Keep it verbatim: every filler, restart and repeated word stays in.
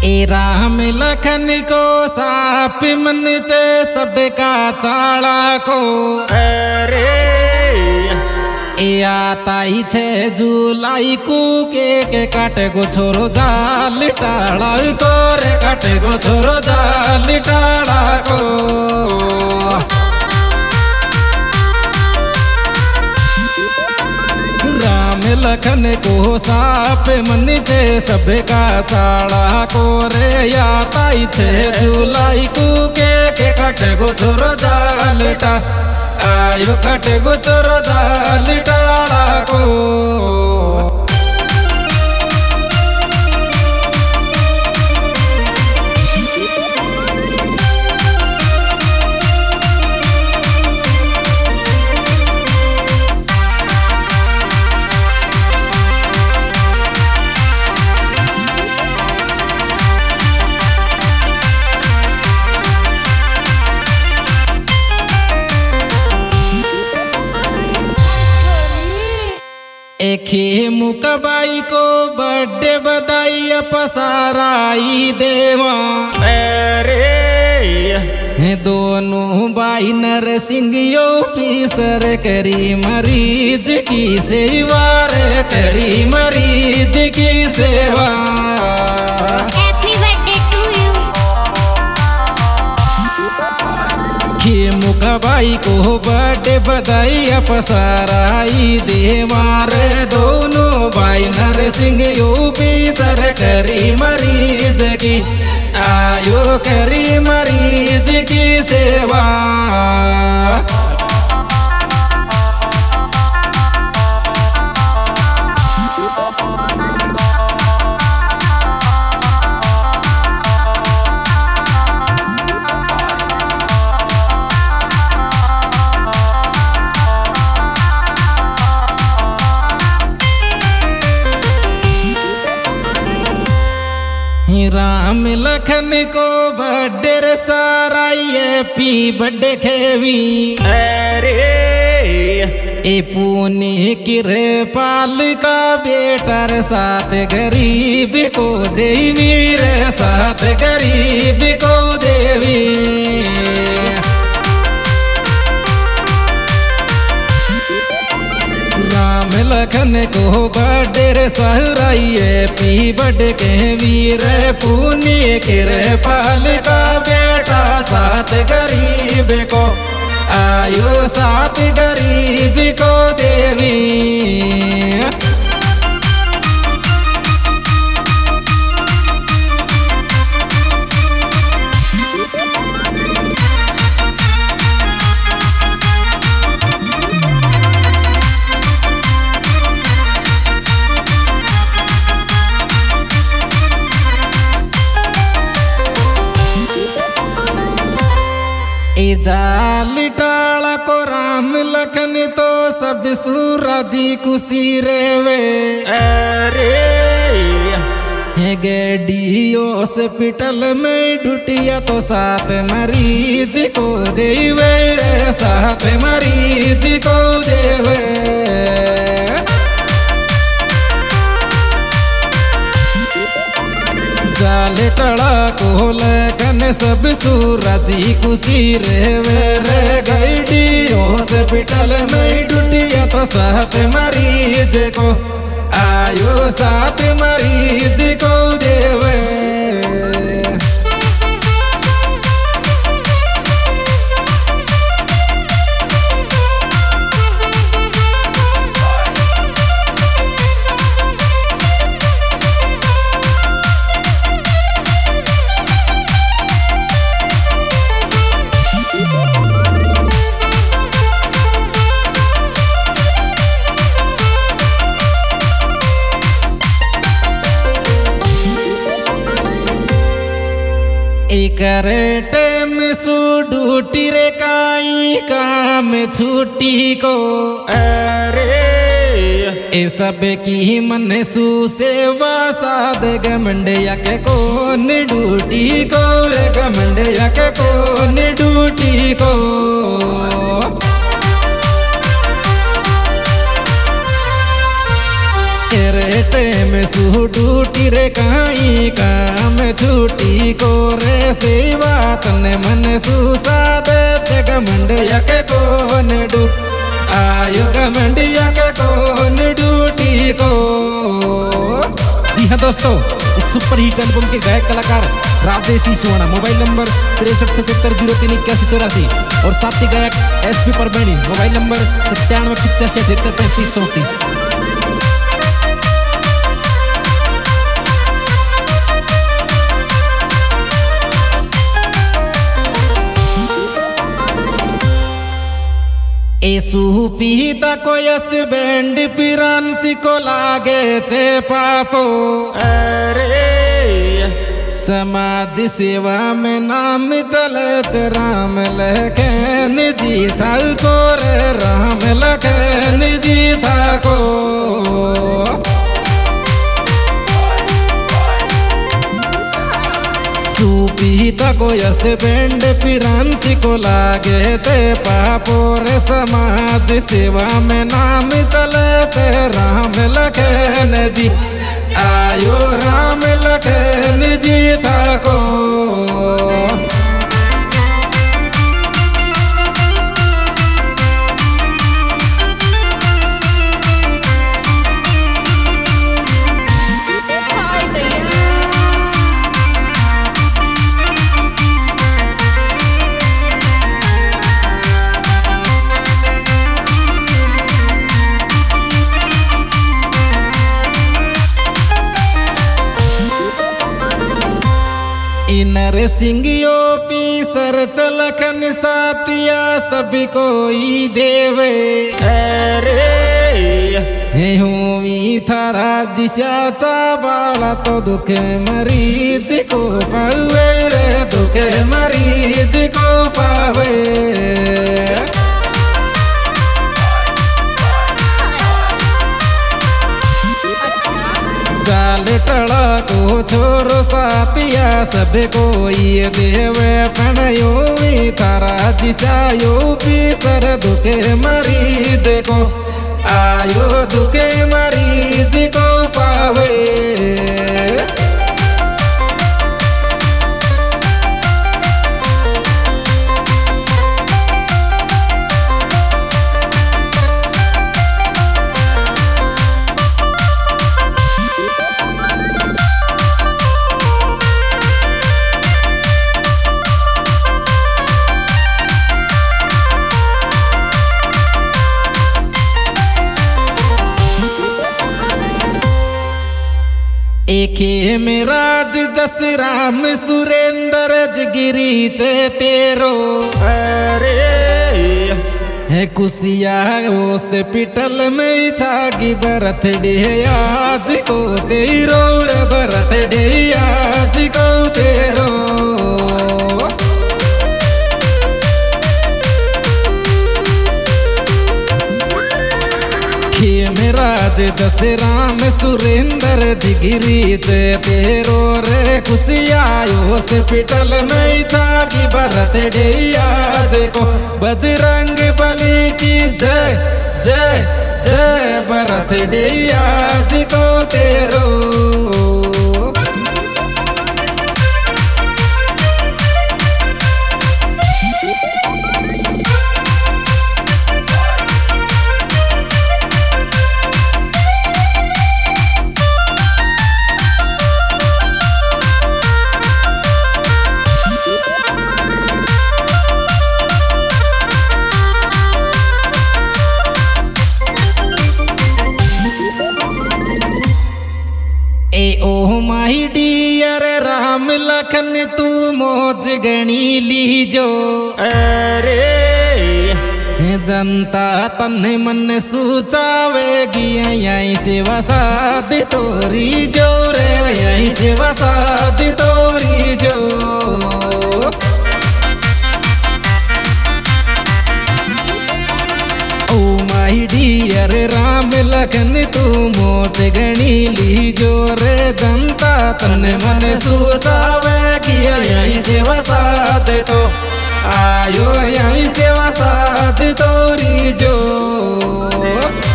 ए राम लखन को साप मन चे सबका चाड़ा को अरे ए आता ही छे जुलाई को के के काटे गो छोरो जाल टाड़ा को रे काटे गो छोरो जाल टाड़ा को राम लखन को साप मन चे सबका चाड़ा को रे या ताई छे जुलाई को के के काटे गो छोरो जाल टा आयो काटे गो छोरो जाल टाड़ा को एखे मुकबाई को बर्थडे बधाई पसाराई देवा अरे दोनों बाई नरसिंह यो फीसर करी मरीज की सेवा रे करी मरीज की सेवा मुकबाई को बर्थडे बधाई पसाराई देवार दोनों भाई नरसिंह यूपी सर करी मरीज की आयो करी मरीज की सेवा राम लखन को बर्थडे सारा ये पी बर्थडे खेवी अरे ए पुण्य किरे पाल का बेटर साथ गरीब को देवी रे साथ गरीब को देवी राम लखन को बर्थडे सहराइए पी बड के वीर पुण्य किरे पाल का बेटा साथ गरीब को आयो साथ गरीब को देवी जाल टाला को राम लखन तो सब सूरजी खुशी रेवे अरे गेडी हॉस्पिटल में ढुटिया तो साथ मरीज को देवे रे साथ मरीज को देवे जाल टड़ा को लखन सब सूरजी खुशी रेवे रे गैडी हॉस्पिटल में ढुटिया तो साथ मरीज को आयो साथ मरीज को देवे करे टेम सु ड्यूटी रे काई काम छुट्टी को अरे ए सब की मन सु सेवा साध गमंडिया के कौन ड्यूटी को रे गमंडिया के कौन ड्यूटी को रे टेम सु ड्यूटी रे काई काम छूटी को रे सेवा तने मन सुसा दे घमंड यके कोन डू आयो घमंड यके कोन डूटी को। जी हाँ दोस्तों, इस सुपर हिट एल्बम के गायक कलाकार राजेश सोना, मोबाइल नंबर तिरसठ सतहत्तर जीरो तीन इक्यासी चौरासी और साथी गायक S P Parmeni, mobile number सत्तानवे पिचासी अठहत्तर पैंतीस चौंतीस। एसु पीता को यस बैंड पिरांसी को लागे छे पापो। अरे समाज सेवा में नाम चले राम लखन जी था को रे राम लखन जी था को। सुपीता को यस बैंड पिरांसी को लागे थे पापो रे समाज सेवा में नाम चले थे राम लखन जी आयो राम लखन जी था को। नर सिंगियो पी सर चलखन सातिया सभी कोई देवे। अरे हूँ थारा जिसा बाला तो दुखे मरीज को पावे रे दुखे मरीज को पावे। जाल टड़ा को छोरो सातिया सब कोई देवे पणयो थारा दिशायो भी सर दुखे मरीज को आयो दुखे मरीज को पावे। एके में राज जस राम सुरेंद्र जगिरी चे तेरो। अरे है कुसिया हॉस्पिटल में छागी बरत डे आज को तेरो रे बरत डे आज को तेरो। राज जस राम सुरेंद्र दिगिरी चे तेरो रे कुसियायो हॉस्पिटल में छागी बरत डे आज को। बजरंग बली की जय जय जय बरत डे आज को तेरो। माही डियर राम लखन तू मौज गणी लीजो। अरे जनता तन मन सुचावेगी यहीं सेवा साध तोरी जो रे यहीं सेवा साध तोरी जो। ओ माही डियर राम लखन तू मौज गणी लीजो रे जनता तन मन सुचावेगी यहीं सेवा साध तो आयो यहीं सेवा साध तोरी जो।